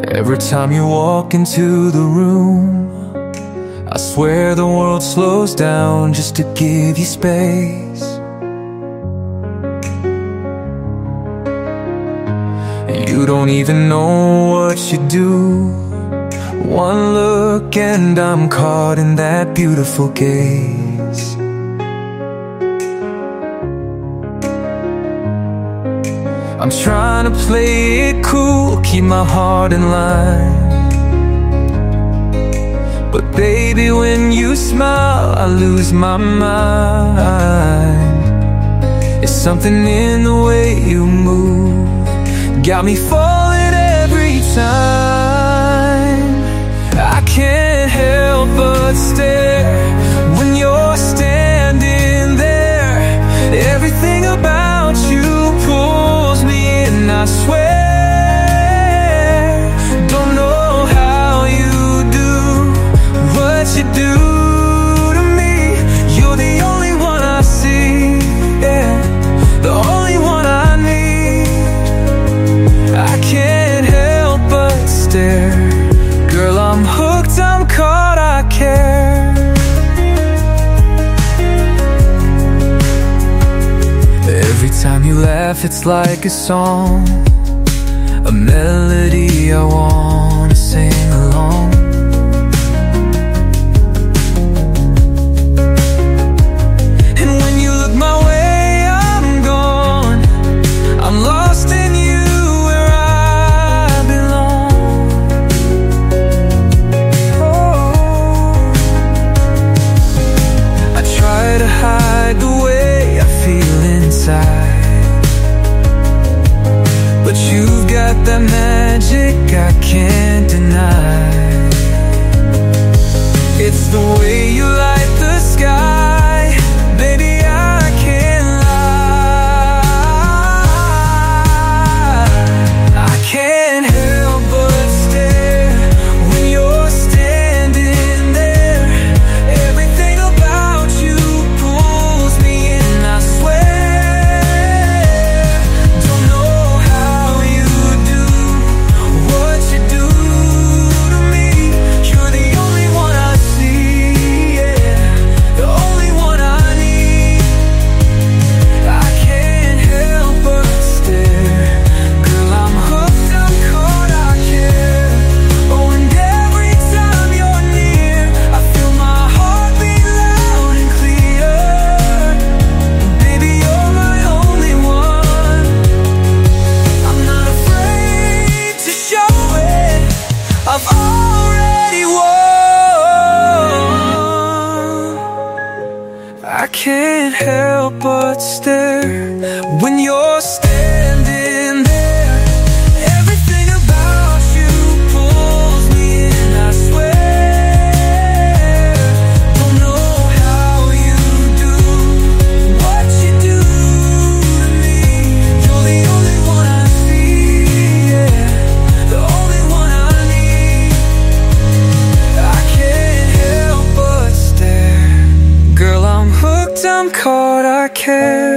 Every time you walk into the room, I swear the world slows down just to give you space. You don't even know what you do. One look and I'm caught in that beautiful gaze. I'm trying to play it cool, keep my heart in line. But baby, when you smile, I lose my mind. It's something in the way you move, got me falling every time. I can't help but stare when you're standing there. Everything about you pulls me in, I swear. Don't know how you do what you do to me. You're the only one I see, yeah, the only one I need. I can't help but stare. Girl, I'm hooked, I'm caught, I care. Every time you laugh, it's like a song, a melody I wanna sing along. And when you look my way, I'm gone. I'm lost in you, where I belong. Oh, I try to hide the way I feel inside, but you've got that magic I can't deny. It's the way you light the sky, baby, I can't lie. I can't help but stare when you're standing there. Everything about you pulls me in, I swear. Don't know how you do what you do to me. You're the only one I see, yeah, the only one I need. I can't help but stare. Girl, I'm hooked, I'm caught, I care. Oh, and every time you're near, I feel my heart beat loud and clear. Baby, you're my only one. I'm not afraid to show it, I've already won. I can't help but stare when you're standing there. Everything about you pulls me in, I swear. Don't know how you do what you do to me. You're the only one I see, yeah, the only one I need. I can't help but stare. Girl, I'm hooked, I'm caught, I care.